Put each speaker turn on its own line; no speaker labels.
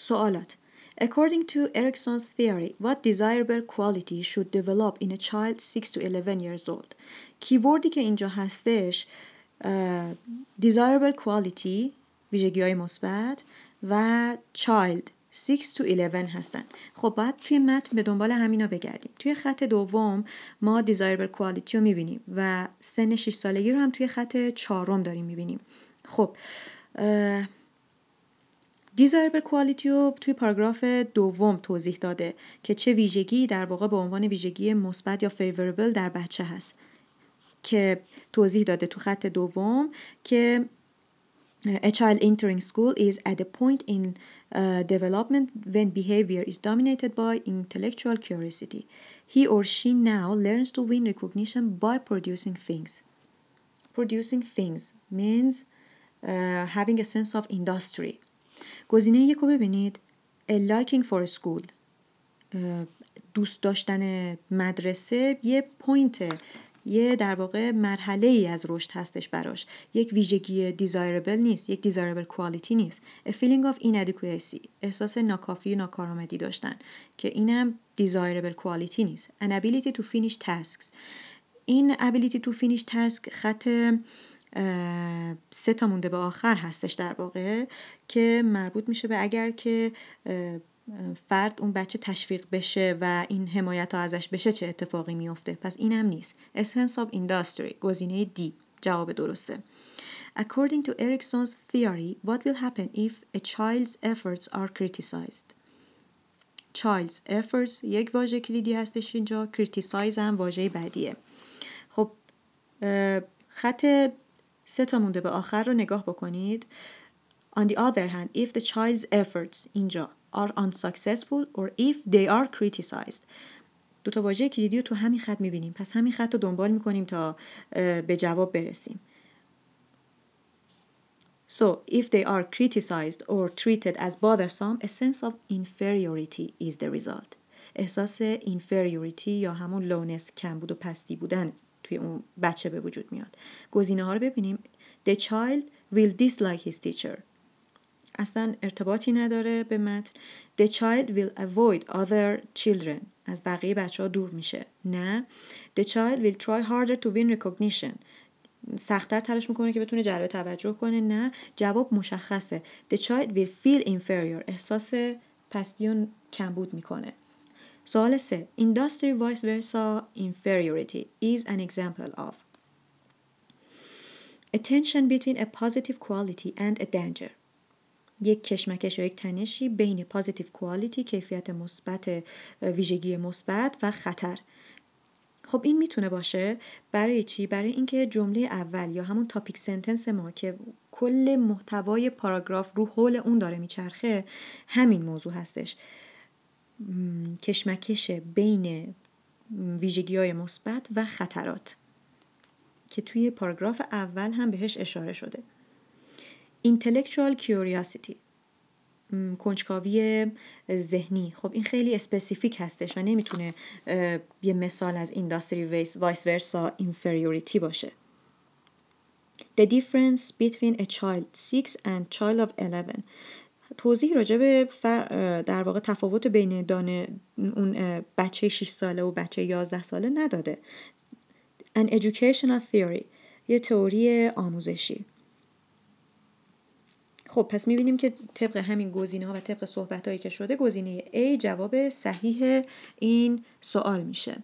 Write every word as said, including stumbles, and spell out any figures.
سوالات. According to Erikson's theory, what desirable quality should develop in a child six to eleven years old? کیوردی که اینجا هستش uh, desirable quality ویژگی های مثبت و child six to eleven هستن. خب باید توی متن به دنبال همینا بگردیم. توی خط دوم ما desirable quality رو میبینیم و سن شش سالگی رو هم توی خط چهارم داریم میبینیم. خب desirable quality رو توی پاراگراف دوم توضیح داده که چه ویژگی در واقع به عنوان ویژگی مثبت یا favorable در بچه هست که توضیح داده تو خط دوم که a child entering school is at a point in uh, development when behavior is dominated by intellectual curiosity. He or she now learns to win recognition by producing things. Producing things means uh, having a sense of industry. گزینه یک رو ببینید. A liking for a school. uh, دوست داشتن مدرسه یه پوینت، یه در واقع مرحله ای از رشد هستش براش. یک ویژگی desirable نیست، یک desirable quality نیست. A feeling of inadequacy. احساس ناکافی و ناکارآمدی داشتن که اینم desirable quality نیست. An ability to finish tasks. این ability to finish task خط سه تا مونده به آخر هستش در واقع که مربوط میشه به اگر که فرد اون بچه تشویق بشه و این حمایت ها ازش بشه چه اتفاقی میفته. پس اینم نیست. A sense of industry. گزینه دی جواب درسته. According to Erikson's theory, what will happen if a child's efforts are criticized? Child's efforts یک واژه کلیدی هستش اینجا. criticize هم واژه بعدیه. خب خط سه تا مونده به آخر رو نگاه بکنید. On the other hand, if the child's efforts اینجا are unsuccessful or if they are criticized. دو تا واژه کلیدی رو تو همین خط می‌بینیم. پس همین خط رو دنبال می‌کنیم تا به جواب برسیم. So, if they are criticized or treated as bothersome, a sense of inferiority is the result. احساس inferiority یا همون lowness، کمبود و پستی بودن توی اون بچه به وجود میاد. گزینه ها رو ببینیم. The child will dislike his teacher. اصلا ارتباطی نداره به متن. The child will avoid other children. از بقیه بچه ها دور میشه. نه. The child will try harder to win recognition. سخت‌تر تلاش میکنه که بتونه جلب توجه کنه. نه. جواب مشخصه. The child will feel inferior. احساس پستی و کمبود میکنه. سوال سه. Industry vice versa inferiority is an example of a tension between a positive quality and a danger. یک کشمکش یا یک تنشی بین positive quality کیفیت مثبت، ویژگی مثبت و خطر. خب این میتونه باشه برای چی؟ برای اینکه جمله اول یا همون تاپیک سنتنس ما که کل محتوای پاراگراف رو حول اون داره میچرخه همین موضوع هستش. کشمکش بین ویژگی‌های مثبت و خطرات که توی پاراگراف اول هم بهش اشاره شده. intellectual curiosity کنجکاوی ذهنی. خب این خیلی اسپسیفیک هستش و نمیتونه یه مثال از industry vice versa inferiority باشه. The difference between a child six and child of eleven. توضیح راجع به در واقع تفاوت بین دانه اون بچه شش ساله و بچه یازده ساله نداده. An educational theory. یه تئوری آموزشی. خب پس می‌بینیم که طبق همین گزینه‌ها و طبق صحبتایی که شده گزینه A جواب صحیح این سوال میشه.